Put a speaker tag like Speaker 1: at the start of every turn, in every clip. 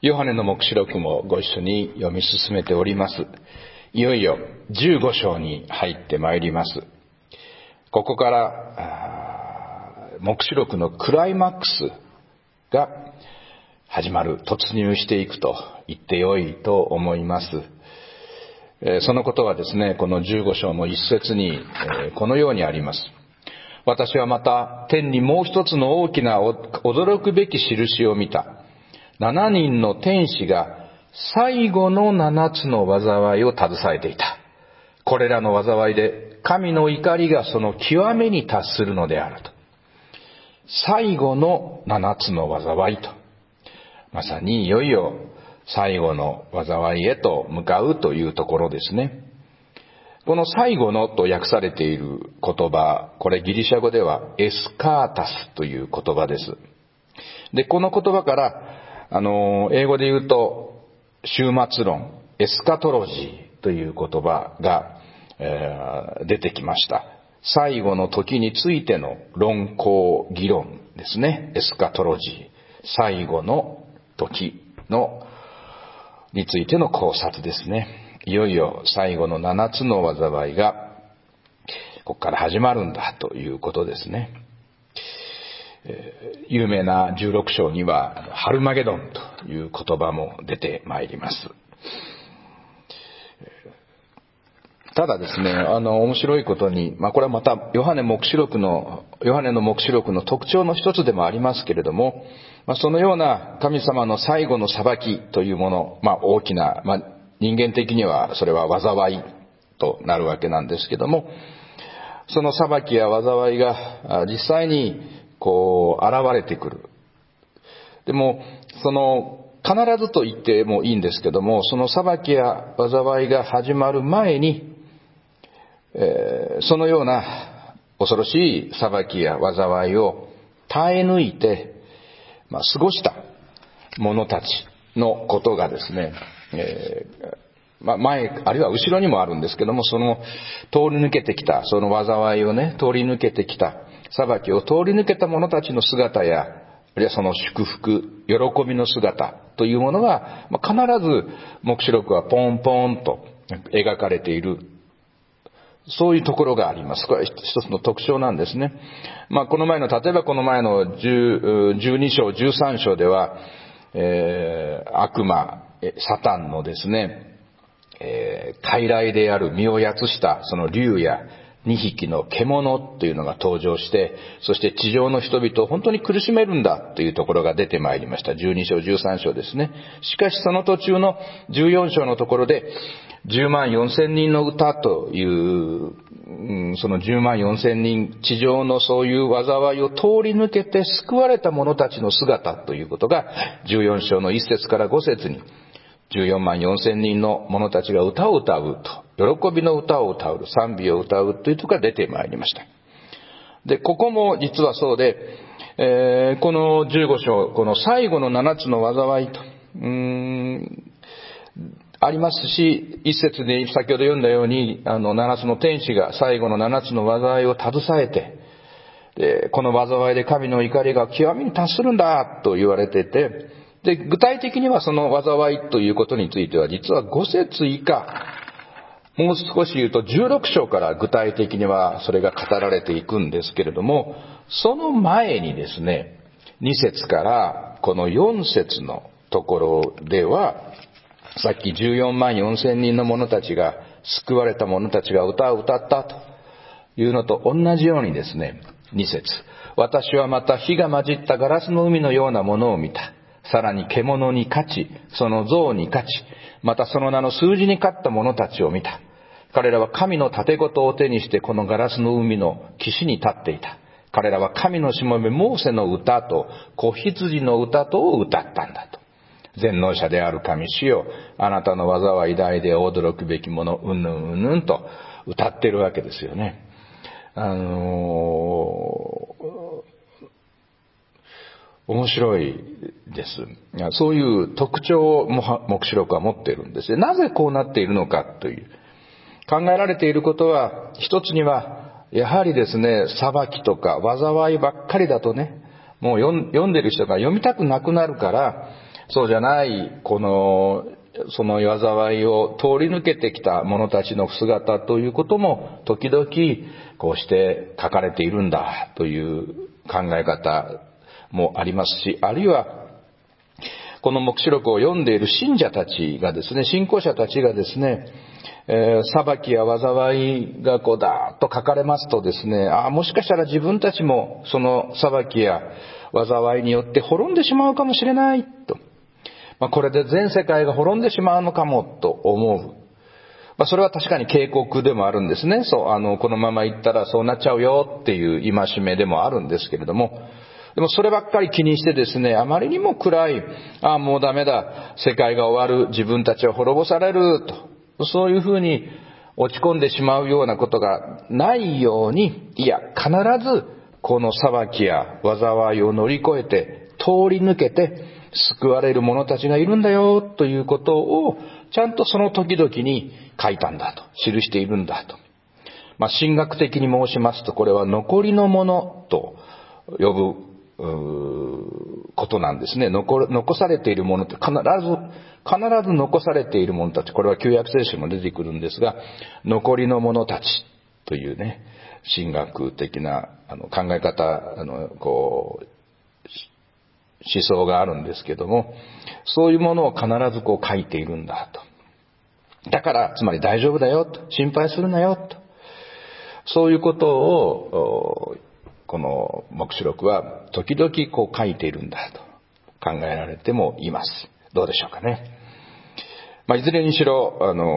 Speaker 1: ヨハネの黙示録もご一緒に読み進めております。いよいよ15章に入ってまいります。ここから黙示録のクライマックスが始まる、突入していくと言ってよいと思います。そのことはですね、この15章の一節にこのようにあります。私はまた天にもう一つの大きな驚くべき印を見た。7人の天使が最後の7つの災いを携えていた。これらの災いで神の怒りがその極めに達するのであると。最後の7つの災いと。まさにいよいよ最後の災いへと向かうというところですね。この最後のと訳されている言葉、これギリシャ語ではエスカータスという言葉です。で、この言葉から英語で言うと終末論、エスカトロジーという言葉が、出てきました。最後の時についての論考議論ですね。エスカトロジー、最後の時についての考察ですね。いよいよ最後の7つの災いがここから始まるんだということですね。有名な16章にはハルマゲドンという言葉も出てまいります。ただですね、面白いことに、これはまたヨハネの黙示録の特徴の一つでもありますけれども、そのような神様の最後の裁きというもの、大きな、人間的にはそれは災いとなるわけなんですけども、その裁きや災いが実際に現れてくる。でも必ずと言ってもいいんですけども、その裁きや災いが始まる前に、そのような恐ろしい裁きや災いを耐え抜いて、過ごした者たちのことがですね、前あるいは後ろにもあるんですけども、その通り抜けてきた、その災いをね、通り抜けてきた、裁きを通り抜けた者たちの姿や、あるいはその祝福、喜びの姿というものが、必ず黙示録はポンポンと描かれている、そういうところがあります。これは一つの特徴なんですね。例えばこの前の12章、13章では、悪魔、サタンのですね、傀儡である身をやつしたその竜や2匹の獣というのが登場して、そして地上の人々を本当に苦しめるんだというところが出てまいりました。12章、13章ですね。しかしその途中の14章のところで、10万4千人の歌という、その10万4千人、地上のそういう災いを通り抜けて救われた者たちの姿ということが、14章の1節から5節に、14万4千人の者たちが歌を歌うと、喜びの歌を歌う、賛美を歌うというところが出てまいりました。で、ここも実はそうで、この15章、この最後の7つの災いと、ありますし、一節に先ほど読んだように、7つの天使が最後の7つの災いを携えて、で、この災いで神の怒りが極みに達するんだと言われていて、で、具体的にはその災いということについては、実は5節以下、もう少し言うと16章から具体的にはそれが語られていくんですけれども、その前にですね、2節からこの4節のところでは、さっき14万4千人の者たちが、救われた者たちが歌を歌ったというのと同じようにですね、2節。私はまた火が混じったガラスの海のようなものを見た。さらに獣に勝ち、その像に勝ち、またその名の数字に勝った者たちを見た。彼らは神の盾事を手にしてこのガラスの海の岸に立っていた。彼らは神のしもべモーセの歌と子羊の歌とを歌ったんだと。全能者である神主よ、あなたの技は偉大で驚くべきもの、うんぬんうんぬんと歌ってるわけですよね。面白いです。そういう特徴を黙示録は持っているんです。なぜこうなっているのかという。考えられていることは、一つには、やはりですね、裁きとか災いばっかりだとね、もう読んでる人が読みたくなくなるから、 そうじゃない、その災いを通り抜けてきた者たちの姿ということも時々こうして書かれているんだという考え方もありますし、あるいはこの黙示録を読んでいる信者たちがですね、信仰者たちがですね、裁きや災いがこうダーッと書かれますとですね、もしかしたら自分たちもその裁きや災いによって滅んでしまうかもしれないと、これで全世界が滅んでしまうのかもと思う。それは確かに警告でもあるんですね。このまま行ったらそうなっちゃうよっていう戒めでもあるんですけれども、でもそればっかり気にしてですね、あまりにも暗い、もうダメだ、世界が終わる、自分たちは滅ぼされると、そういうふうに落ち込んでしまうようなことがないように、いや、必ずこの裁きや災いを乗り越えて、通り抜けて救われる者たちがいるんだよということを、ちゃんとその時々に書いたんだと、記しているんだと。神学的に申しますと、これは残りのものと呼ぶことなんですね。残されているものって必ず残されているものたち、これは旧約聖書も出てくるんですが、残りのものたちというね、神学的な考え方、思想があるんですけども、そういうものを必ず書いているんだと。だから、つまり大丈夫だよと、心配するなよと、そういうことをこの黙示録は時々書いているんだと考えられてもいます。どうでしょうかね。いずれにしろ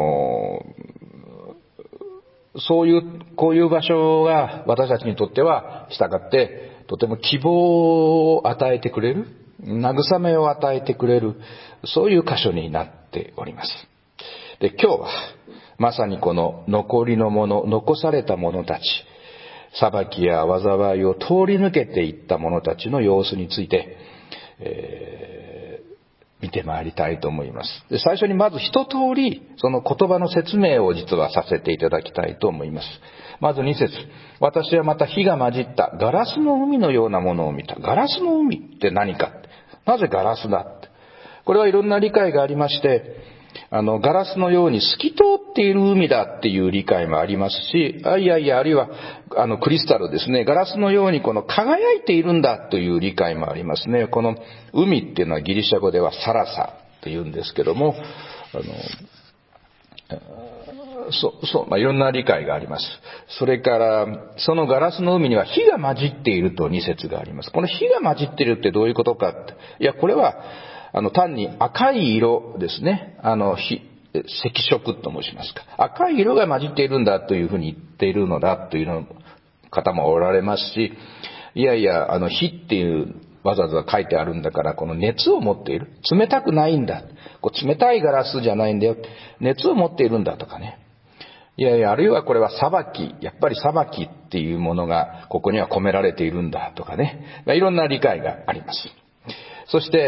Speaker 1: こういう場所が私たちにとっては従ってとても希望を与えてくれる、慰めを与えてくれる、そういう箇所になっております。で、今日はまさにこの残りのもの、残された者たち、裁きや災いを通り抜けていった者たちの様子について、見てまいりたいと思います。で、最初にまず一通りその言葉の説明を実はさせていただきたいと思います。まず2節、私はまた火が混じったガラスの海のようなものを見た。ガラスの海って何か、なぜガラスだって、これはいろんな理解がありまして、ガラスのように透き通っている海だっていう理解もありますし、あるいはクリスタルですね、ガラスのように輝いているんだという理解もありますね。この海っていうのはギリシャ語ではサラサというんですけども、いろんな理解があります。それからそのガラスの海には火が混じっていると2節があります。この火が混じっているってどういうことかって、いや、これは単に赤い色ですね。赤色と申しますか。赤い色が混じっているんだというふうに言っているのだという方もおられますし、いやいや、火っていうわざわざ書いてあるんだから、この熱を持っている。冷たくないんだ。冷たいガラスじゃないんだよ。熱を持っているんだとかね。いやいや、あるいはこれは裁き。やっぱり裁きっていうものがここには込められているんだとかね。いろんな理解があります。そして、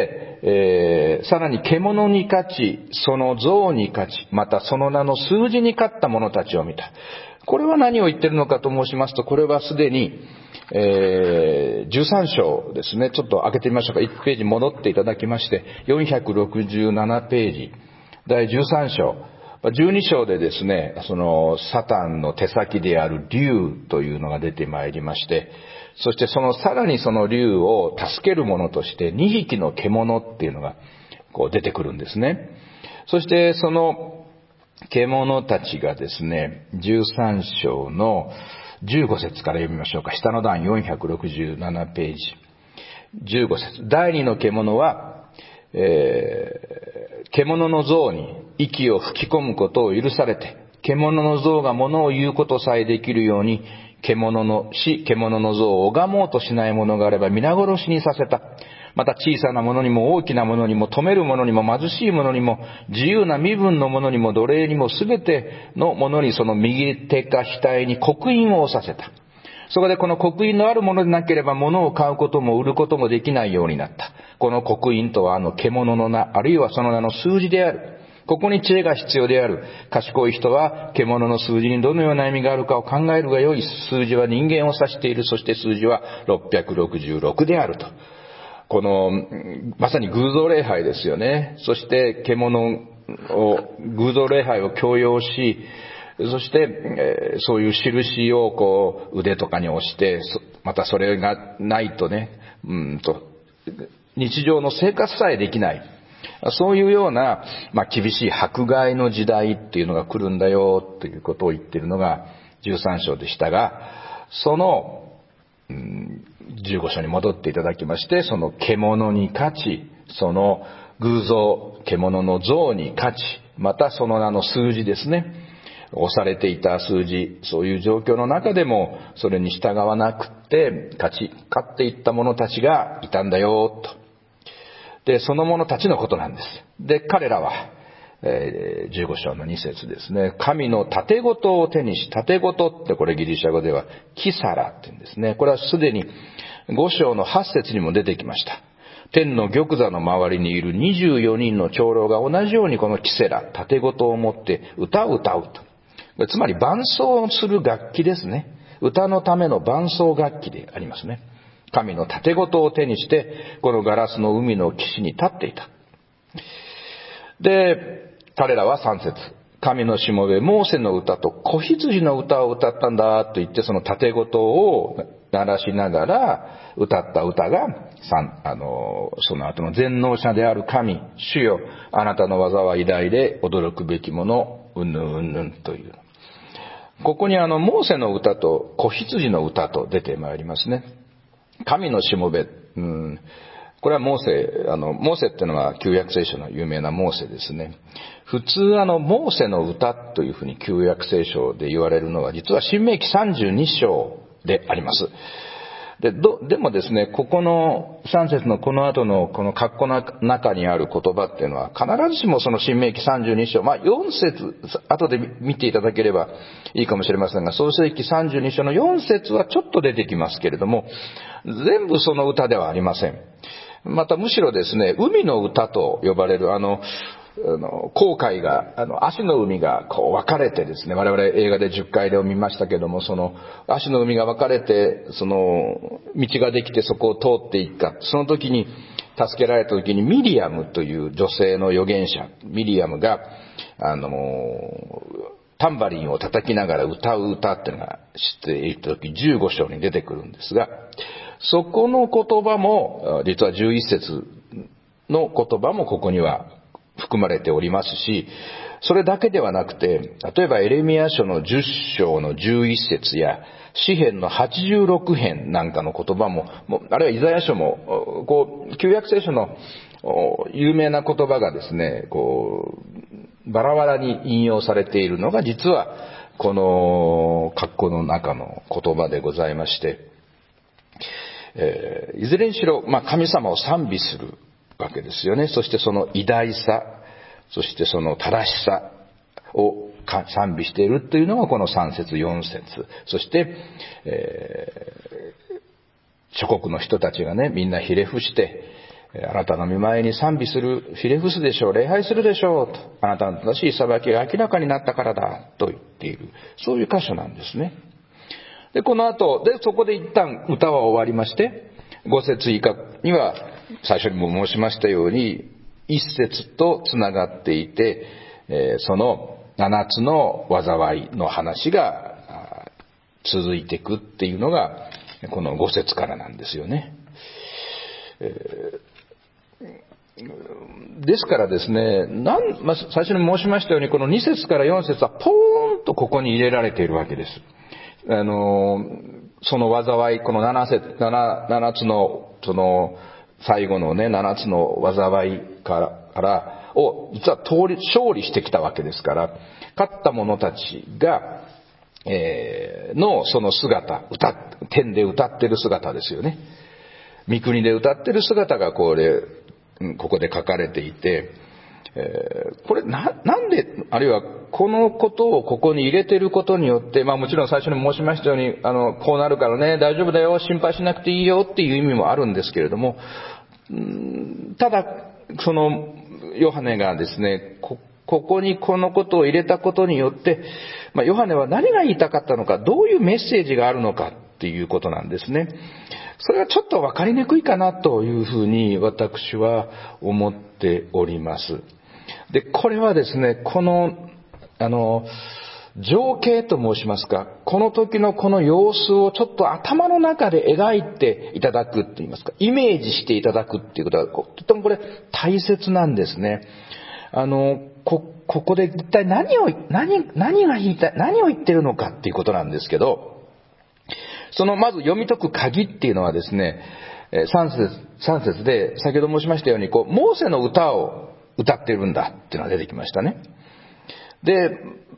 Speaker 1: さらに獣に勝ち、その像に勝ち、またその名の数字に勝った者たちを見た。これは何を言っているのかと申しますと、これはすでに、13章ですね。ちょっと開けてみましょうか。1ページ戻っていただきまして、467ページ、第13章。12章でですね、そのサタンの手先である竜というのが出てまいりまして、そしてさらにその竜を助けるものとして2匹の獣っていうのが出てくるんですね。そしてその獣たちがですね、13章の15節から読みましょうか。下の段467ページ。15節。第二の獣は、獣の像に息を吹き込むことを許されて、獣の像が物を言うことさえできるように、獣の像を拝もうとしないものがあれば皆殺しにさせた。また小さなものにも大きなものにも富めるものにも貧しいものにも自由な身分のものにも奴隷にもすべてのものにその右手か額に刻印を押させた。そこでこの刻印のあるものでなければ物を買うことも売ることもできないようになった。この刻印とは獣の名、あるいはその名の数字である。ここに知恵が必要である。賢い人は獣の数字にどのような意味があるかを考えるがよい。数字は人間を指している。そして数字は666であると。 この、まさに偶像礼拝ですよね。そして獣を、偶像礼拝を強要し、そして、そういう印をこう腕とかに押して、またそれがないとね、日常の生活さえできない。そういうような、厳しい迫害の時代っていうのが来るんだよということを言っているのが13章でしたが、その、15章に戻っていただきまして、その獣に勝ち、その偶像、獣の像に勝ち、またその名の数字ですね。押されていた数字、そういう状況の中でもそれに従わなくって勝っていった者たちがいたんだよと。で、その者たちのことなんです。で、彼らは、15章の2節ですね。神の盾事を手にし、盾事ってこれギリシャ語ではキサラって言うんですね。これはすでに5章の8節にも出てきました。天の玉座の周りにいる24人の長老が同じようにこのキセラ、盾事を持って歌を歌うと。つまり伴奏する楽器ですね。歌のための伴奏楽器でありますね。神の盾事を手にして、このガラスの海の岸に立っていた。で、彼らは3節。神のしもべ、モーセの歌と子羊の歌を歌ったんだと言って、その盾事を鳴らしながら歌った歌が、その後の全能者である神、主よ、あなたの技は偉大で驚くべきもの、うんぬんうんぬんという。ここにモーセの歌と子羊の歌と出てまいりますね。神のしもべ、これはモーセっていうのは旧約聖書の有名なモーセですね。普通モーセの歌というふうに旧約聖書で言われるのは実は新明記32章であります。でもですね、ここの3節のこの後のこの括弧の中にある言葉っていうのは必ずしもその新明記32章、4節、後で見ていただければいいかもしれませんが、創世記32章の4節はちょっと出てきますけれども、全部その歌ではありません。またむしろですね、海の歌と呼ばれる航海が、足の海がこう分かれてですね、我々映画で10回でを見ましたけども、その足の海が分かれて、その道ができてそこを通っていった。その時に、助けられた時にミリアムという女性の預言者、ミリアムが、タンバリンを叩きながら歌う歌っていうのが知っている時、15章に出てくるんですが、そこの言葉も、実は11節の言葉もここには含まれておりますし、それだけではなくて、例えばエレミヤ書の10章の11節や、詩編の86編なんかの言葉も、あるいはイザヤ書も、旧約聖書の有名な言葉がですね、バラバラに引用されているのが実は、この括弧の中の言葉でございまして、いずれにしろ、神様を賛美するわけですよね。そしてその偉大さ、そしてその正しさを賛美しているというのがこの3節4節。そして、諸国の人たちがね、みんなひれ伏して、あなたの御前に賛美する、ひれ伏すでしょう、礼拝するでしょうと、あなたの正しい裁きが明らかになったからだと言っている、そういう箇所なんですね。で、この後、そこで一旦歌は終わりまして、5節以下には、最初にも申しましたように、一節とつながっていて、その7つの災いの話が続いていくっていうのが、この5節からなんですよね。ですからですね、最初に申しましたように、この2節から4節はポーンとここに入れられているわけです。その災い、この7つの、その、最後のね、7つの災いからを、実は勝利してきたわけですから、勝った者たちが、のその姿、天で歌ってる姿ですよね。御国で歌ってる姿がここで書かれていて、これなんで、あるいはこのことをここに入れていることによって、もちろん最初に申しましたように、こうなるからね、大丈夫だよ、心配しなくていいよっていう意味もあるんですけれども、ただ、その、ヨハネがですね、ここにこのことを入れたことによって、ヨハネは何が言いたかったのか、どういうメッセージがあるのかっていうことなんですね。 それはちょっと分かりにくいかなというふうに私は思っております。で、これはですね、この、情景と申しますか、この時のこの様子をちょっと頭の中で描いていただくって言いますか、イメージしていただくっていうことは、とてもこれ大切なんですね。ここで一体何が言いたい、何を言ってるのかっていうことなんですけど、そのまず読み解く鍵っていうのはですね、3節で先ほど申しましたように、モーセの歌を歌ってるんだっていうのが出てきましたね。で、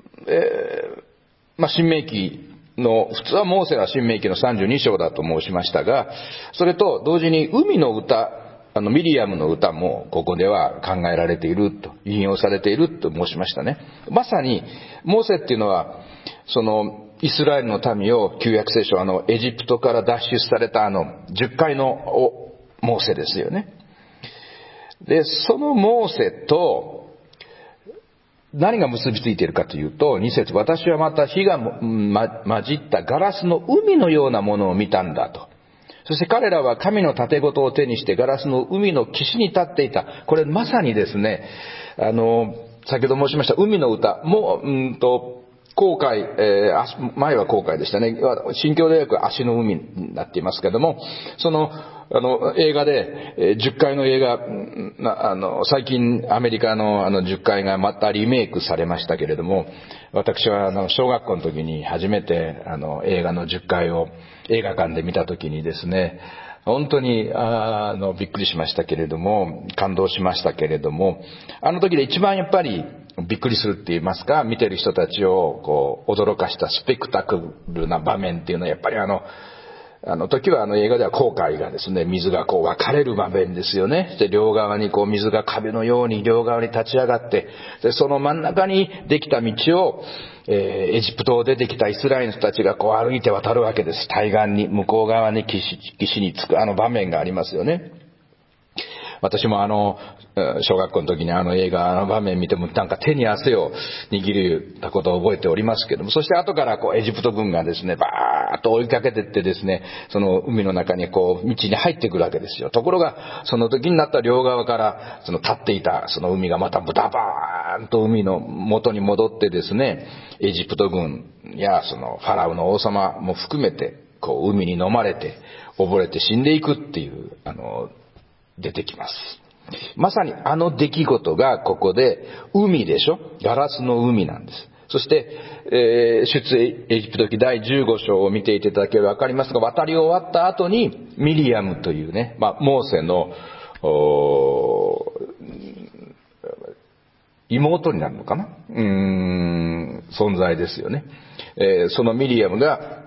Speaker 1: 申命記の、普通はモーセは申命記の32章だと申しましたが、それと同時に海の歌、ミリアムの歌もここでは考えられていると、引用されていると申しましたね。まさに、モーセっていうのは、イスラエルの民を旧約聖書、エジプトから脱出された10回のモーセですよね。で、そのモーセと、何が結びついているかというと、2節、私はまた火が混じったガラスの海のようなものを見たんだと。そして彼らは神の盾事を手にしてガラスの海の岸に立っていた。これまさにですね、先ほど申しました海の歌も、航海、前は航海でしたね。新教で訳は足の海になっていますけれども、映画で、10回の映画、最近アメリカの10回がまたリメイクされましたけれども、私は小学校の時に初めて映画の10回を映画館で見た時にですね、本当にびっくりしましたけれども、感動しましたけれども、あの時で一番やっぱりびっくりするって言いますか、見てる人たちを驚かしたスペクタクルな場面っていうのはやっぱり時は映画では航海がですね、水が分かれる場面ですよね。で、両側に水が壁のように両側に立ち上がって、で、その真ん中にできた道を、エジプトを出てきたイスラエルの人たちが歩いて渡るわけです。対岸に、向こう側に岸に着く場面がありますよね。私も小学校の時に映画場面見てもなんか手に汗を握ったことを覚えておりますけども、そして後からエジプト軍がですね、バーッと追いかけてってですね、その海の中に道に入ってくるわけですよ。ところが、その時になった両側から立っていたその海がまたブタバーンと海の元に戻ってですね、エジプト軍やそのファラオの王様も含めて、海に飲まれて溺れて死んでいくっていう出てきます。まさに出来事がここで海でしょ、ガラスの海なんです。そして、出エジプト記第15章を見ていただければわかりますが、渡り終わった後にミリアムというね、モーセの妹になるのかな、存在ですよね。そのミリアムが、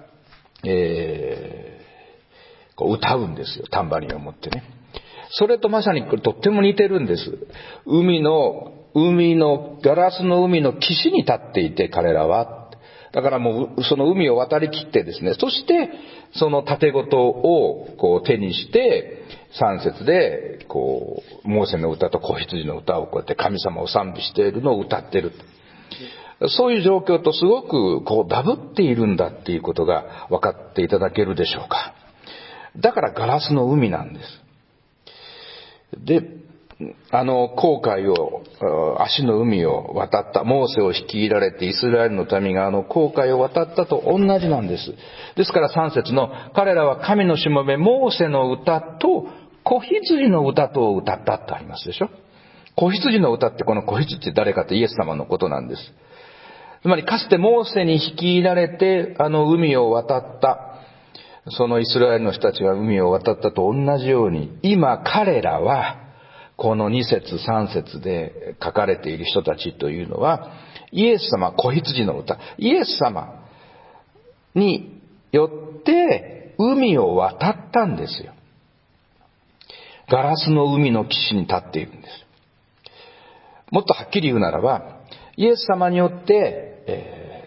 Speaker 1: 歌うんですよ、タンバリンを持ってね。それとまさにとっても似てるんです。海のガラスの海の岸に立っていて彼らは。だからもうその海を渡り切ってですね、そしてその盾事を手にして3節でモーセの歌と子羊の歌をこうやって神様を賛美しているのを歌っている。そういう状況とすごくダブっているんだっていうことが分かっていただけるでしょうか。だからガラスの海なんです。で、航海を、足の海を渡った、モーセを率いられてイスラエルの民が航海を渡ったと同じなんです。ですから3節の、彼らは神のしもべモーセの歌と子羊の歌と歌ったってありますでしょ。子羊の歌って、この子羊って誰かってイエス様のことなんです。つまりかつてモーセに率いられて海を渡ったそのイスラエルの人たちが海を渡ったと同じように、今彼らはこの2節3節で書かれている人たちというのは、イエス様、子羊の歌、イエス様によって海を渡ったんですよ。ガラスの海の岸に立っているんです。もっとはっきり言うならば、イエス様によって、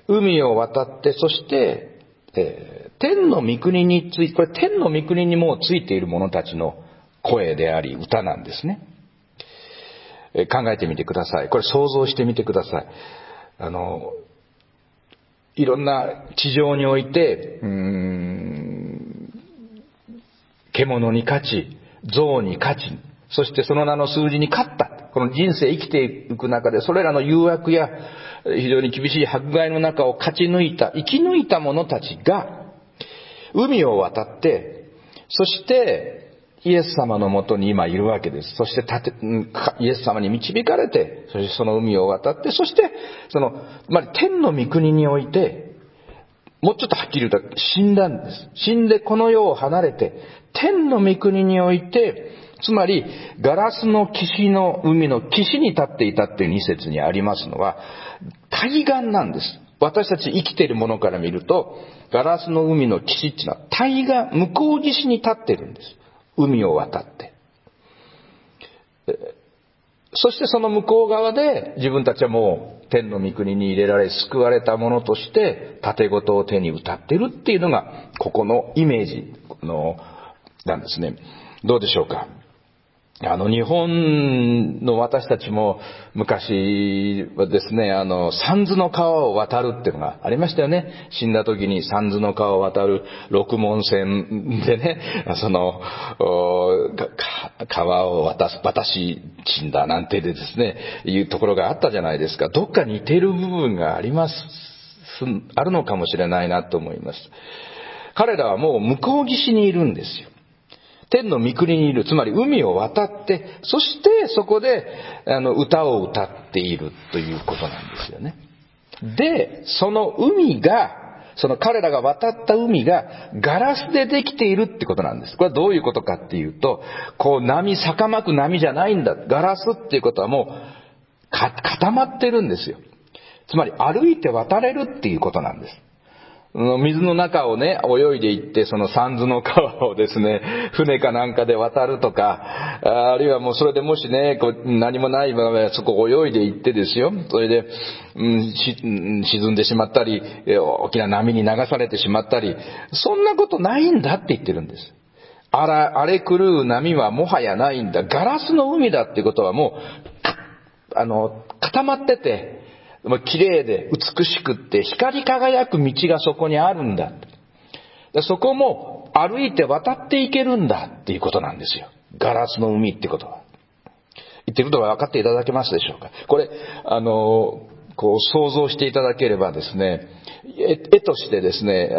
Speaker 1: 海を渡って、そして、天の御国について、これ天の御国にもうついている者たちの声であり歌なんですね。考えてみてください。これ想像してみてください。いろんな地上において、 獣に勝ち、象に勝ち、そしてその名の数字に勝った。この人生生きていく中で、それらの誘惑や非常に厳しい迫害の中を勝ち抜いた、生き抜いた者たちが、海を渡って、そしてイエス様のもとに今いるわけです。そしてイエス様に導かれて、そしてその海を渡って、そして天の御国において、もうちょっとはっきり言うと死んだんです。死んでこの世を離れて、天の御国において、つまりガラスの岸の海の岸に立っていたっていう二節にありますのは、対岸なんです。私たち生きているものから見ると、ガラスの海の岸っていうのは対岸、向こう岸に立ってるんです。海を渡って。そしてその向こう側で自分たちはもう天の御国に入れられ救われたものとして盾事を手に歌ってるっていうのがここのイメージなんですね。どうでしょうか。日本の私たちも昔はですね、三途の川を渡るっていうのがありましたよね。死んだ時に三途の川を渡る六門線でね、川を渡し死んだなんてでですね、いうところがあったじゃないですか。どっか似てる部分があるのかもしれないなと思います。彼らはもう向こう岸にいるんですよ。天の御国にいる、つまり海を渡って、そしてそこで歌を歌っているということなんですよね。で、その海が、その彼らが渡った海がガラスでできているってことなんです。これはどういうことかっていうと、逆まく波じゃないんだ。ガラスっていうことはもう固まってるんですよ。つまり歩いて渡れるっていうことなんです。水の中をね、泳いでいって、その三途の川をですね、船かなんかで渡るとか、あるいはもうそれでもしね、何もないままそこを泳いでいってですよ、それで、沈んでしまったり、大きな波に流されてしまったり、そんなことないんだって言ってるんです。荒れ狂う波はもはやないんだ。ガラスの海だっていうことはもう、固まってて、綺麗で美しくって光り輝く道がそこにあるんだ。そこも歩いて渡っていけるんだっていうことなんですよ。ガラスの海ってことは。言ってることが分かっていただけますでしょうか。これ、想像していただければですね、絵としてですね、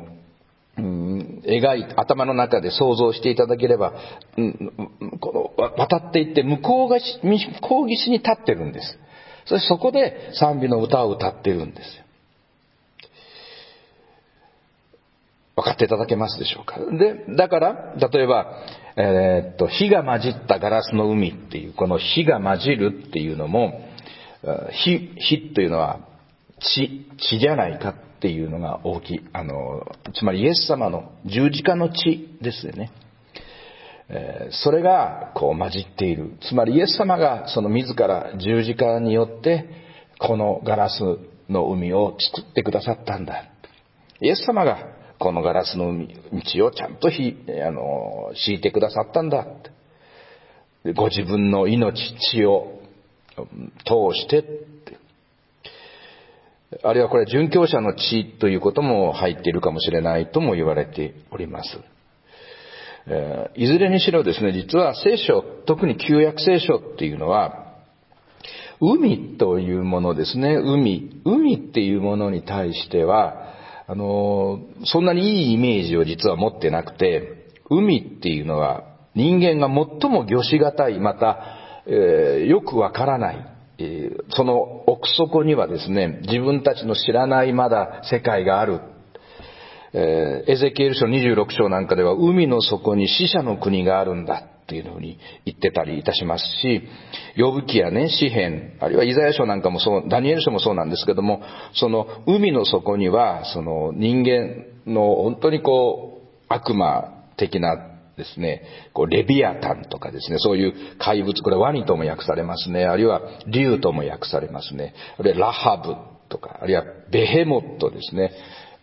Speaker 1: 頭の中で想像していただければ、渡っていって向こう岸に立ってるんです。そこで賛美の歌を歌っているんですよ。分かっていただけますでしょうか。で、だから、例えば、火が混じったガラスの海っていう、この火が混じるっていうのも、火というのは血じゃないかっていうのが大きい。つまりイエス様の十字架の血ですよね。それが混じっている。つまりイエス様がその自ら十字架によってこのガラスの海を作ってくださったんだ。イエス様がこのガラスの道をちゃんと敷いてくださったんだ。ご自分の命、血を通して、あるいはこれ殉教者の血ということも入っているかもしれないとも言われております。いずれにしろですね、実は聖書、特に旧約聖書っていうのは、海というものですね、海っていうものに対しては、そんなにいいイメージを実は持ってなくて、海っていうのは人間が最も御しがたい、また、よくわからない、その奥底にはですね、自分たちの知らないまだ世界がある。エゼキエル書26章なんかでは海の底に死者の国があるんだっていうふうに言ってたりいたしますし、ヨブ記やね、詩編、あるいはイザヤ書なんかもそう、ダニエル書もそうなんですけども、その海の底にはその人間の本当に悪魔的なですね、レビアタンとかですね、そういう怪物、これワニとも訳されますね、あるいは竜とも訳されますね、あるいはラハブとか、あるいはベヘモットですね、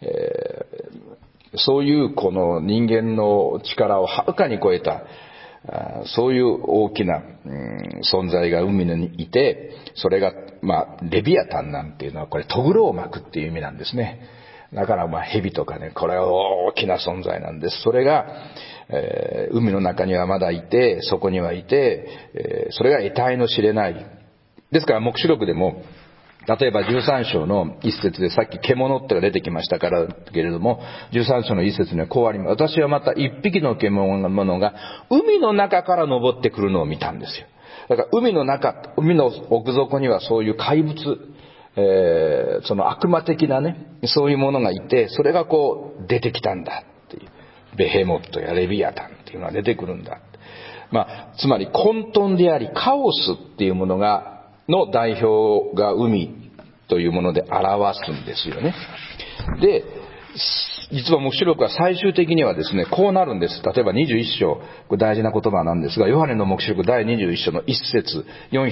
Speaker 1: そういうこの人間の力をはるかに超えた、そういう大きな、存在が海にいて、それが、レビアタンなんていうのはこれトグロを巻くっていう意味なんですね。だから蛇とかね、これは大きな存在なんです。それが海の中にはまだいて、そこにはいて、それが得体の知れない。ですから黙示録でも、例えば13章の一節でさっき獣ってが出てきましたからけれども、13章の一節にはこうあります。私はまた一匹の獣が海の中から登ってくるのを見たんですよ。だから海の奥底にはそういう怪物、その悪魔的なね、そういうものがいて、それがこう出てきたんだっていう。ベヘモットやレビアタンっていうのが出てくるんだ。つまり混沌でありカオスっていうものの代表が海というもので表すんですよね。で、実は黙示録は最終的にはですね、こうなるんです。例えば21章、これ大事な言葉なんですが、ヨハネの黙示録第21章の1節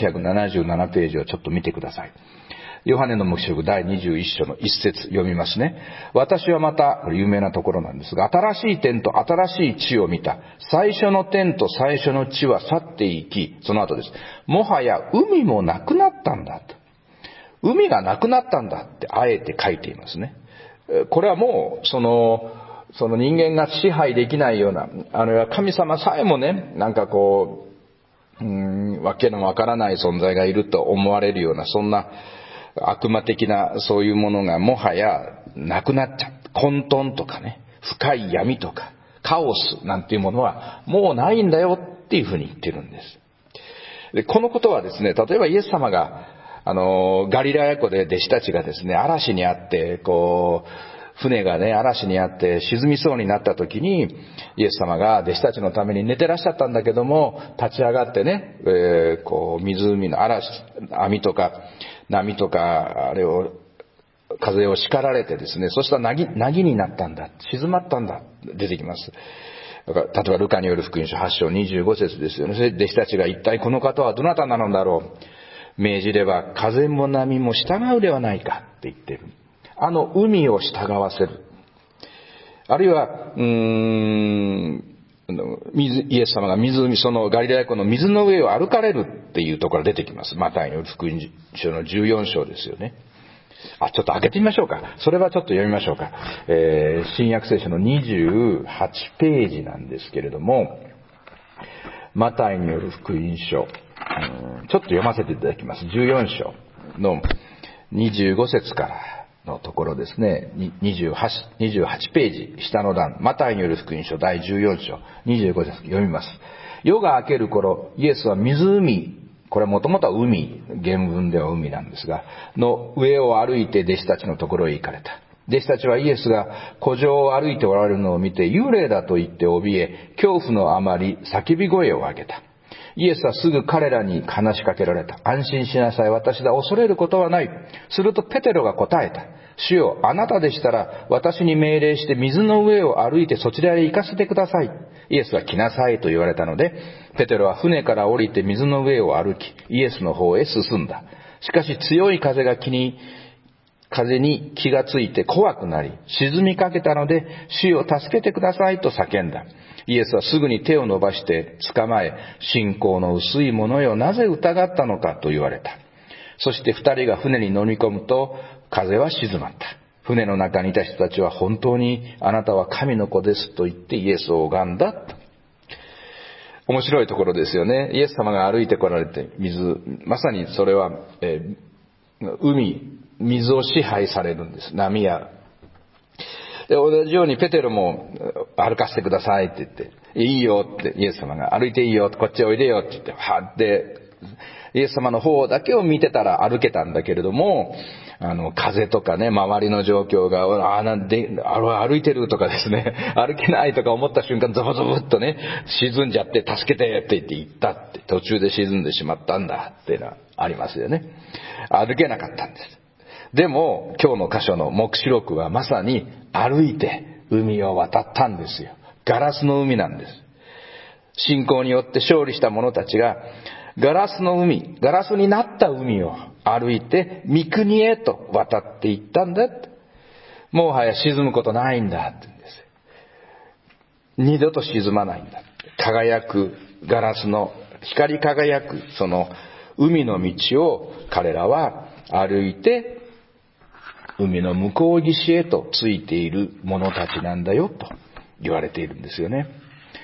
Speaker 1: 477ページをちょっと見てください。ヨハネの黙示録第21章の1節読みますね。私はまた、これ有名なところなんですが、新しい天と新しい地を見た。最初の天と最初の地は去っていき、その後です。もはや海もなくなったんだと。海がなくなったんだってあえて書いていますね。これはもう、その人間が支配できないような、神様さえもね、なんかこう、わけのわからない存在がいると思われるような、そんな悪魔的なそういうものがもはやなくなっちゃった。混沌とかね、深い闇とか、カオスなんていうものはもうないんだよっていうふうに言ってるんです。で、このことはですね、例えばイエス様が、ガリラヤ湖で弟子たちがですね、嵐にあって、船がね、嵐にあって沈みそうになった時に、イエス様が弟子たちのために寝てらっしゃったんだけども、立ち上がってね、湖の網とか波とか、風を叱られてですね、そしたらなぎになったんだ、静まったんだ、出てきます。だから例えばルカによる福音書8章25節ですよね。それで弟子たちが一体この方はどなたなのだろう。命じれば風も波も従うではないかって言ってる。海を従わせる。あるいは、イエス様がそのガリラヤ湖の水の上を歩かれるっていうところが出てきます。マタイの福音書の14章ですよね。ちょっと開けてみましょうか。それはちょっと読みましょうか。新約聖書の28ページなんですけれども、マタイによる福音書、ちょっと読ませていただきます。14章の25節からのところですね。28ページ、下の段、マタイによる福音書第14章、25節読みます。夜が明ける頃、イエスは湖、これはもともとは海、原文では海なんですが、の上を歩いて弟子たちのところへ行かれた。弟子たちはイエスが湖上を歩いておられるのを見て幽霊だと言って怯え、恐怖のあまり叫び声を上げた。イエスはすぐ彼らに話しかけられた。安心しなさい、私だ、恐れることはない。するとペテロが答えた。主よ、あなたでしたら私に命令して水の上を歩いてそちらへ行かせてください。イエスは来なさいと言われたので、ペテロは船から降りて水の上を歩き、イエスの方へ進んだ。しかし強い風に気がついて怖くなり、沈みかけたので、主よ助けてくださいと叫んだ。イエスはすぐに手を伸ばして捕まえ、信仰の薄い者よ、なぜ疑ったのかと言われた。そして二人が船に乗り込むと、風は静まった。船の中にいた人たちは本当にあなたは神の子ですと言ってイエスを拝んだ。面白いところですよね。イエス様が歩いて来られてまさにそれは、水を支配されるんです。波や。で、同じようにペテロも歩かせてくださいって言って、いいよってイエス様が歩いていいよってこっちへおいでよって言って、で、イエス様の方だけを見てたら歩けたんだけれども、風とかね、周りの状況が、歩いてるとかですね、歩けないとか思った瞬間、ゾボゾボっとね、沈んじゃって、助けてって言って行ったって、途中で沈んでしまったんだっていうのはありますよね。歩けなかったんです。でも、今日の箇所の黙示録はまさに歩いて海を渡ったんですよ。ガラスの海なんです。信仰によって勝利した者たちが、ガラスになった海を歩いて御国へと渡っていったんだって。もはや沈むことないんだって言うんです。二度と沈まないんだって。輝くガラスの光り輝くその海の道を彼らは歩いて海の向こう岸へとついている者たちなんだよと言われているんですよね。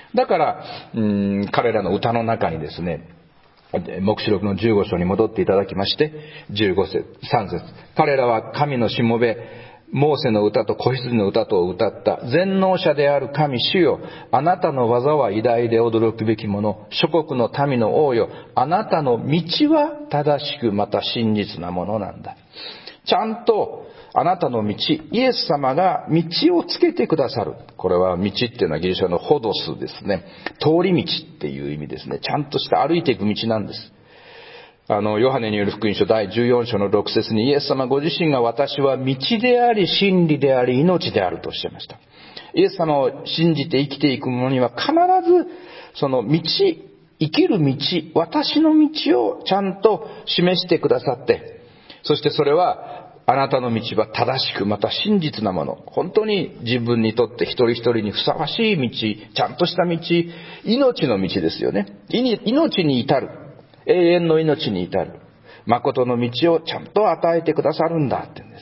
Speaker 1: だから、彼らの歌の中にですね、黙示録の15章に戻っていただきまして、3節。彼らは神のしもべ、モーセの歌と子羊の歌とを歌った。全能者である神主よ、あなたの技は偉大で驚くべきもの。諸国の民の王よ、あなたの道は正しくまた真実なものなんだ。ちゃんとあなたの道、イエス様が道をつけてくださる。これは道っていうのはギリシャのホドスですね。通り道っていう意味ですね。ちゃんとした歩いていく道なんです。ヨハネによる福音書第14章の6節にイエス様ご自身が私は道であり真理であり命であるとおっしゃいました。イエス様を信じて生きていく者には必ずその道、生きる道、私の道をちゃんと示してくださって、そしてそれはあなたの道は正しくまた真実なもの。本当に自分にとって一人一人にふさわしい道、ちゃんとした道、命の道ですよね。命に至る。永遠の命に至る。誠の道をちゃんと与えてくださるんだって言うんです。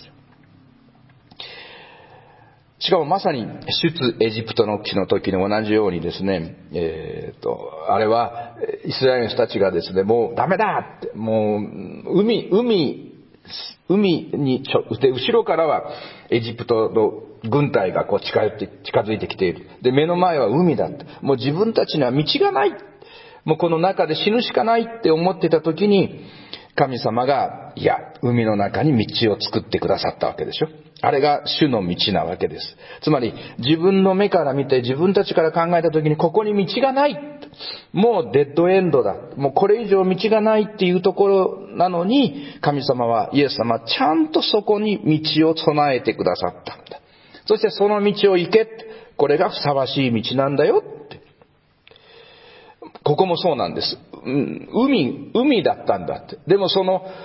Speaker 1: しかもまさに出エジプトの地の時に同じようにですね、あれはイスラエルの人たちがですね、もうダメだって、もう海にで後ろからはエジプトの軍隊がこう近づいてきている。で、目の前は海だって。もう自分たちには道がない。もうこの中で死ぬしかないって思ってた時に、神様が、いや、海の中に道を作ってくださったわけでしょ。あれが主の道なわけです。つまり、自分の目から見て、自分たちから考えた時に、ここに道がない。もうデッドエンドだ。もうこれ以上道がないっていうところなのに、神様は、イエス様はちゃんとそこに道を備えてくださったんだ。そしてその道を行け。これがふさわしい道なんだよ。ここもそうなんです。海だったんだって。でも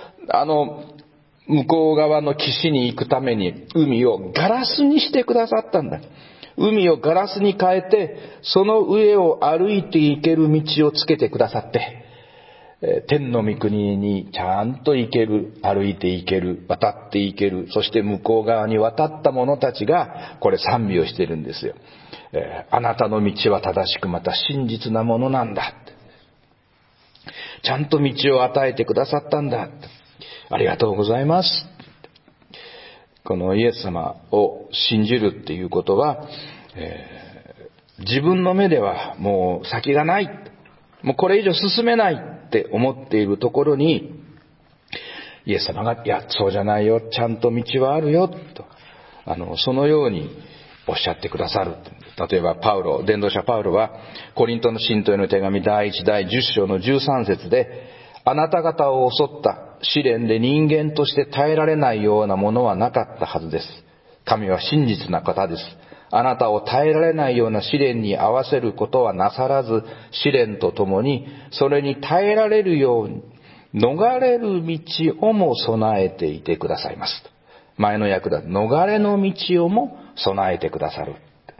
Speaker 1: 向こう側の岸に行くために海をガラスにしてくださったんだ。海をガラスに変えて、その上を歩いて行ける道をつけてくださって、天の御国にちゃんと行ける、歩いて行ける、渡って行ける、そして向こう側に渡った者たちが、これ賛美をしているんですよ。あなたの道は正しくまた真実なものなんだ。ちゃんと道を与えてくださったんだ。ありがとうございます。このイエス様を信じるっていうことは、自分の目ではもう先がない。もうこれ以上進めないって思っているところに、イエス様が、いや、そうじゃないよ。ちゃんと道はあるよ。と、そのようにおっしゃってくださる。例えば伝道者パウロは、コリントの信徒への手紙第1第10章の13節で、あなた方を襲った試練で人間として耐えられないようなものはなかったはずです。神は真実な方です。あなたを耐えられないような試練に合わせることはなさらず、試練とともに、それに耐えられるように、逃れる道をも備えていてくださいます。前の訳だ。逃れの道をも備えてくださる。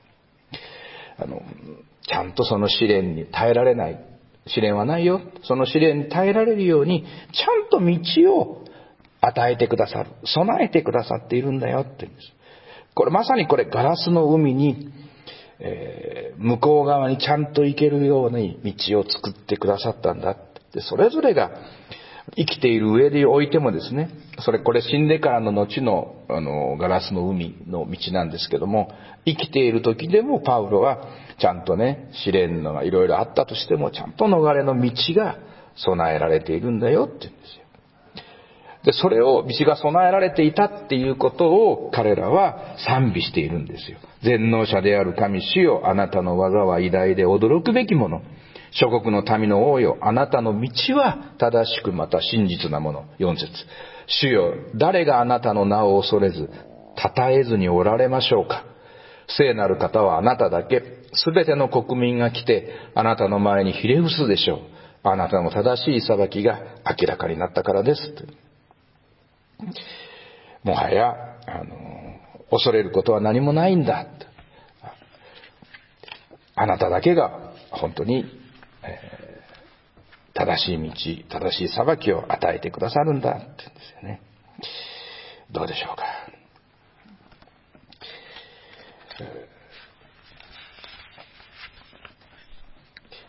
Speaker 1: ちゃんとその試練に耐えられない。試練はないよ。その試練に耐えられるように、ちゃんと道を与えてくださる。備えてくださっているんだよって言うんです。まさにこれガラスの海に、向こう側にちゃんと行けるように道を作ってくださったんだって。それぞれが生きている上でおいてもですね、これ死んでからの後の、ガラスの海の道なんですけども、生きている時でもパウロはちゃんとね、試練のがいろいろあったとしても、ちゃんと逃れの道が備えられているんだよって言うんですよ。で、それを道が備えられていたっていうことを彼らは賛美しているんですよ。全能者である神主よ、あなたの技は偉大で驚くべきもの。諸国の民の王よ、あなたの道は正しくまた真実なもの。4節。主よ、誰があなたの名を恐れず、称えずにおられましょうか。聖なる方はあなただけ、すべての国民が来て、あなたの前にひれ伏すでしょう。あなたの正しい裁きが明らかになったからです。もはや、恐れることは何もないんだ。あなただけが本当に、正しい道、正しい裁きを与えてくださるんだって言うんですよね。どうでしょうか。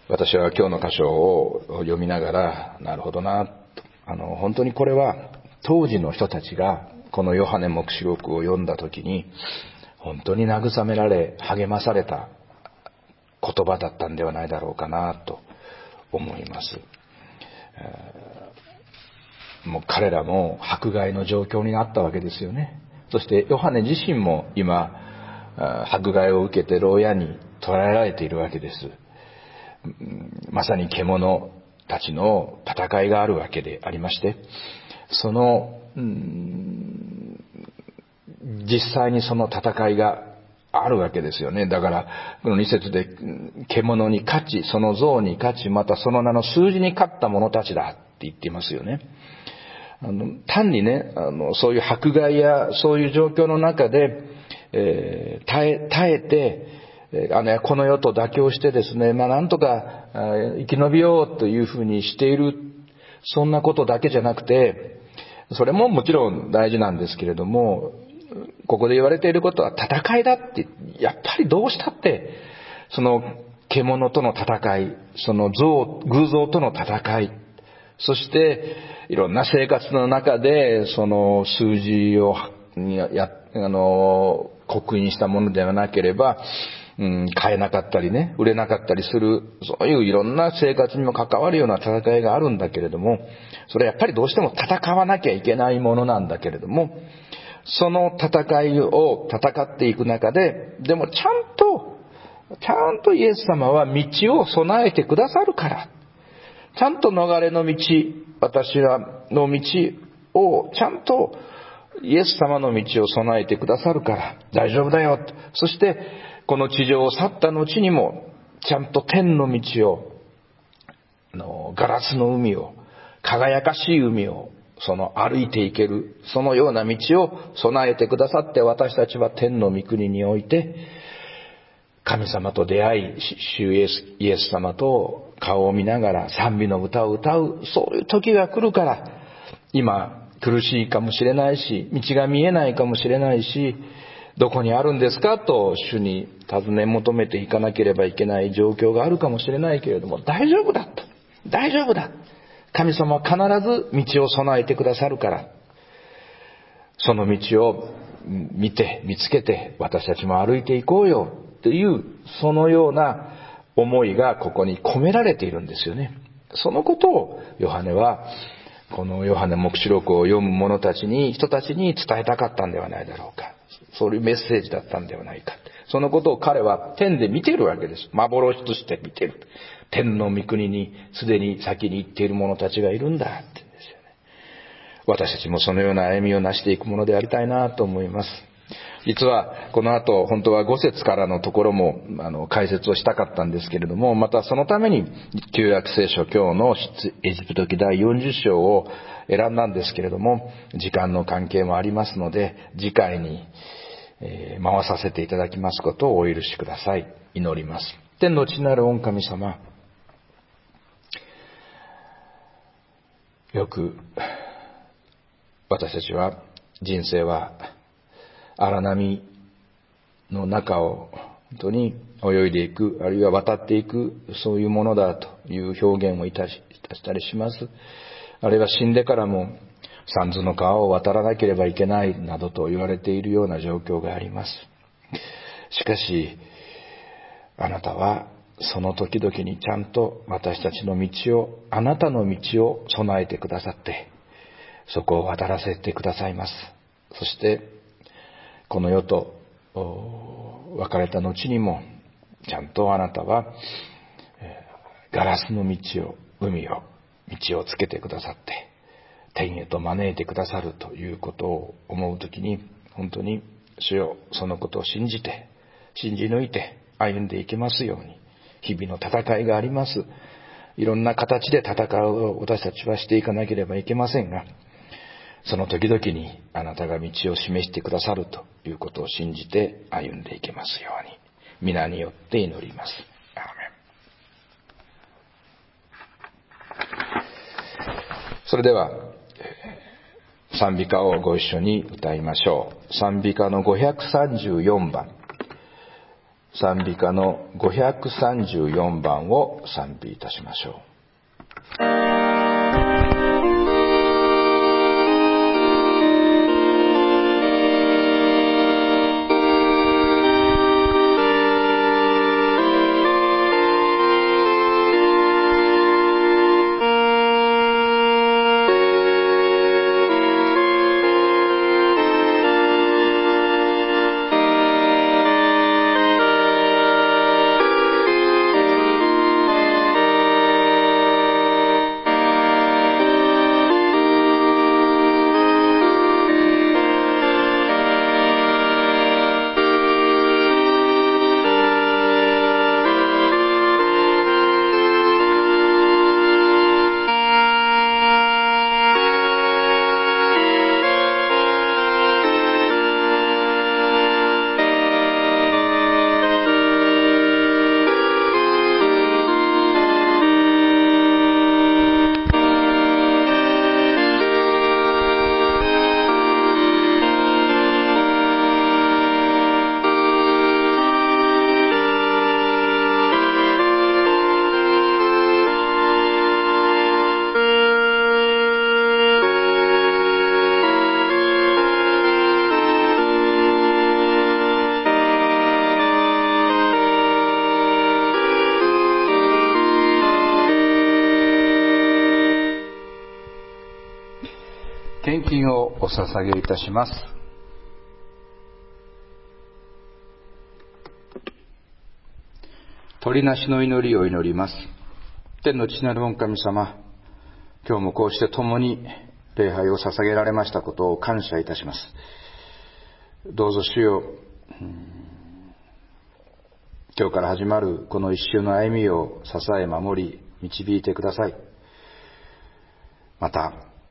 Speaker 1: 私は今日の箇所を読みながら、なるほどなと、本当にこれは当時の人たちがこのヨハネ黙示録を読んだ時に本当に慰められ励まされた言葉だったんではないだろうかなと思います。もう彼らも迫害の状況になったわけですよね。そしてヨハネ自身も今迫害を受けて牢屋に捕らえられているわけです。まさに獣たちの戦いがあるわけでありまして、その実際にその戦いがあるわけですよね。だからこの2節で獣に勝ち、その像に勝ち、またその名の数字に勝った者たちだって言っていますよね。単にね、そういう迫害やそういう状況の中で、耐えてこの世と妥協してですね、なんとか生き延びようというふうにしている、そんなことだけじゃなくて、それももちろん大事なんですけれども、ここで言われていることは戦いだって、やっぱりどうしたってその獣との戦い、その偶像との戦い、そしていろんな生活の中でその数字を刻印したものではなければ買えなかったりね、売れなかったりする、そういういろんな生活にも関わるような戦いがあるんだけれども、それはやっぱりどうしても戦わなきゃいけないものなんだけれども、その戦いを戦っていく中で、でもちゃんとイエス様は道を備えてくださるから、ちゃんと逃れの道、私の道をちゃんとイエス様の道を備えてくださるから大丈夫だよ。そしてこの地上を去った後にもちゃんと天の道を、ガラスの海を、輝かしい海を歩いていける、そのような道を備えてくださって、私たちは天の御国において神様と出会い、主イエス様と顔を見ながら賛美の歌を歌う、そういう時が来るから、今苦しいかもしれないし、道が見えないかもしれないし、どこにあるんですかと主に尋ね求めていかなければいけない状況があるかもしれないけれども、大丈夫だと、大丈夫だ、神様は必ず道を備えてくださるから、その道を見つけて私たちも歩いていこうよという、そのような思いがここに込められているんですよね。そのことをヨハネはこのヨハネ黙示録を読む者たちに、人たちに伝えたかったんではないだろうか。そういうメッセージだったんではないか。そのことを彼は天で見ているわけです。幻として見ている。天の御国にすでに先に行っている者たちがいるんだって言うんですよね。私たちもそのような歩みをなしていくものでありたいなと思います。実はこの後本当は5節からのところも解説をしたかったんですけれども、またそのために旧約聖書今日のエジプト記第40章を選んだんですけれども、時間の関係もありますので次回に回させていただきますことをお許しください。祈ります。天の父なる御神様、よく私たちは人生は荒波の中を本当に泳いでいく、あるいは渡っていく、そういうものだという表現をいたしたりします。あるいは死んでからも三途の川を渡らなければいけないなどと言われているような状況があります。しかしあなたはその時々にちゃんと私たちの道を、あなたの道を備えてくださって、そこを渡らせてくださいます。そしてこの世と別れた後にもちゃんとあなたはガラスの道を、道をつけてくださって天へと招いてくださるということを思うときに、本当に主よ、そのことを信じ抜いて歩んでいけますように。日々の戦いがあります。いろんな形で戦うを私たちはしていかなければいけませんが、その時々にあなたが道を示してくださるということを信じて歩んでいけますように、皆によって祈ります。アーメン。それでは賛美歌をご一緒に歌いましょう。賛美歌の534番、 賛美歌の534番を賛美いたしましょう。献金をお捧げいたします。取りなしの祈りを祈ります。天の父なる御神様、今日もこうして共に礼拝を捧げられましたことを感謝いたします。どうぞ主よ、今日から始まるこの一週の歩みを支え守り導いてください。また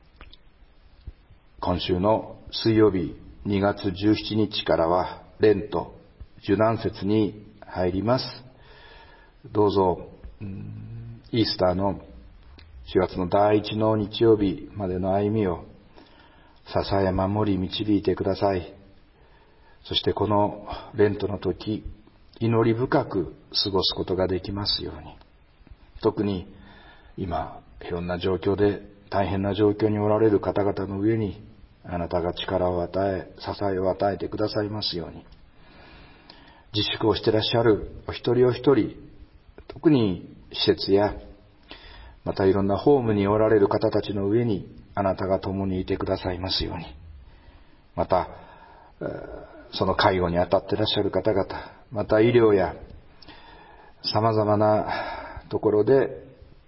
Speaker 1: 今週の水曜日2月17日からはレント受難節に入ります。どうぞイースターの4月の第1の日曜日までの歩みを支え守り導いてください。そしてこのレントの時、祈り深く過ごすことができますように。特に今いろんな状況で大変な状況におられる方々の上にあなたが力を与え、支えを与えてくださいますように。自粛をしていらっしゃるお一人お一人、特に施設やまたいろんなホームにおられる方たちの上にあなたが共にいてくださいますように。またその介護に当たっていらっしゃる方々、また医療や様々なところで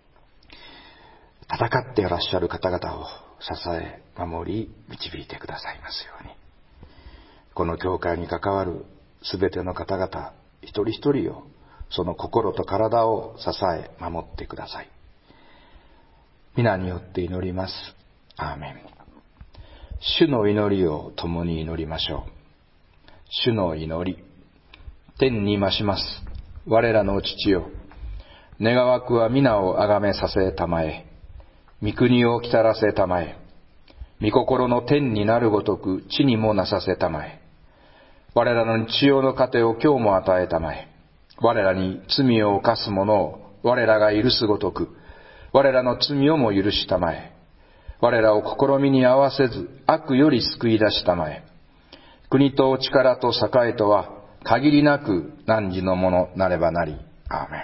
Speaker 1: 戦っていらっしゃる方々を支え守り導いてくださいますように。この教会に関わるすべての方々一人一人をその心と体を支え守ってください。皆によって祈ります。アーメン。主の祈りを共に祈りましょう。主の祈り。天に増します我らの父よ、願わくは皆をあがめさせたまえ、御国をきたらせたまえ、御心の天になるごとく地にもなさせたまえ。我らの日曜の糧を今日も与えたまえ。我らに罪を犯す者を我らが許すごとく、我らの罪をも許したまえ。我らを試みに合わせず悪より救い出したまえ。国と力と栄とは限りなく汝のものなればなり。アーメン。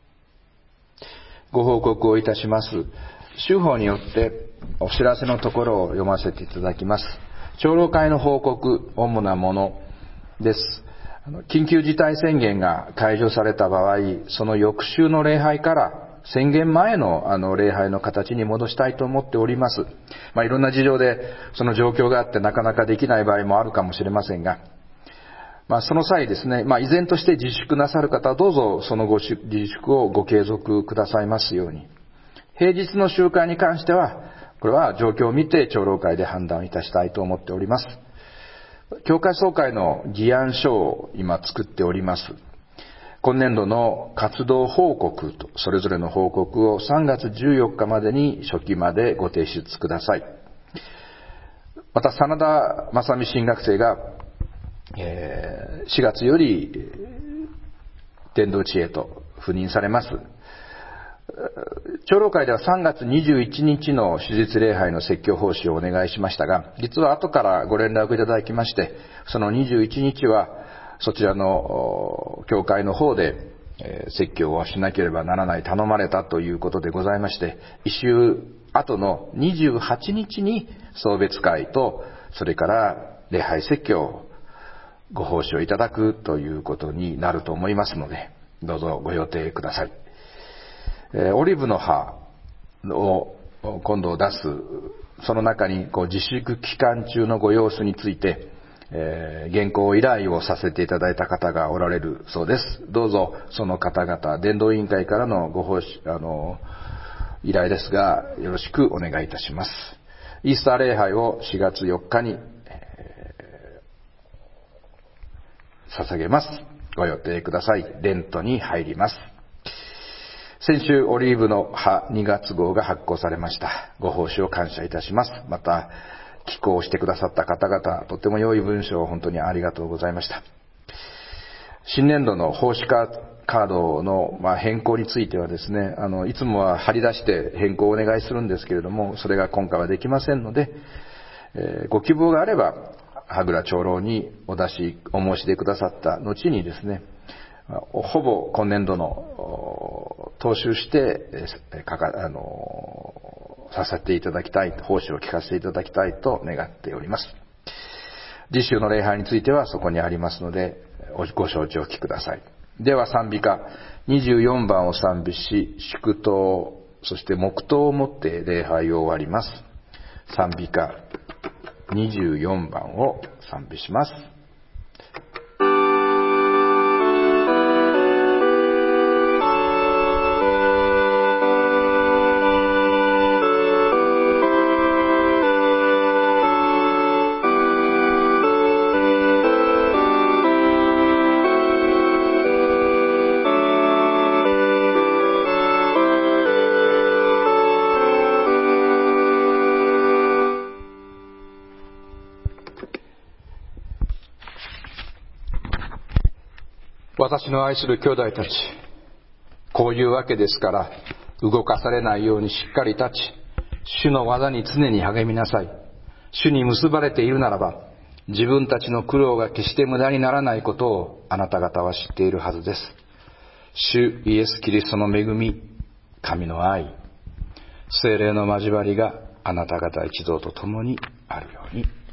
Speaker 1: ご報告をいたします。州法によってお知らせのところを読ませていただきます。長老会の報告、主なものです。緊急事態宣言が解除された場合、その翌週の礼拝から宣言前の礼拝の形に戻したいと思っております。いろんな事情でその状況があってなかなかできない場合もあるかもしれませんが、その際ですね、依然として自粛なさる方はどうぞその自粛をご継続くださいますように。平日の集会に関しては、これは状況を見て長老会で判断いたしたいと思っております。教会総会の議案書を今作っております。今年度の活動報告とそれぞれの報告を3月14日までに初期までご提出ください。また真田正美新学生が4月より伝道地へと赴任されます。長老会では3月21日の手術礼拝の説教奉仕をお願いしましたが、実は後からご連絡いただきまして、その21日はそちらの教会の方で説教をしなければならない、頼まれたということでございまして、一週後の28日に送別会と、それから礼拝説教をご奉仕をいただくということになると思いますので、どうぞご予定ください。オリーブの葉を今度出す、その中に自粛期間中のご様子について、原稿依頼をさせていただいた方がおられるそうです。どうぞその方々、伝道委員会からのご奉仕依頼ですが、よろしくお願いいたします。イースター礼拝を4月4日に、捧げます。ご予定ください。レントに入ります。先週オリーブの葉2月号が発行されました。ご奉仕を感謝いたします。また寄稿してくださった方々、とても良い文章を本当にありがとうございました。新年度の奉仕カードの変更についてはですね、いつもは貼り出して変更をお願いするんですけれども、それが今回はできませんので、ご希望があれば羽倉長老にお申し出くださった後にですね、ほぼ今年度の踏襲してさせていただきたい、奉仕を聞かせていただきたいと願っております。次週の礼拝についてはそこにありますので、ご承知おきください。では賛美歌24番を賛美し、祝祷、そして黙祷をもって礼拝を終わります。賛美歌24番を賛美します。私の愛する兄弟たち、こういうわけですから、動かされないようにしっかり立ち、主の技に常に励みなさい。主に結ばれているならば、自分たちの苦労が決して無駄にならないことをあなた方は知っているはずです。主イエス・キリストの恵み、神の愛、聖霊の交わりがあなた方一同と共にあるように。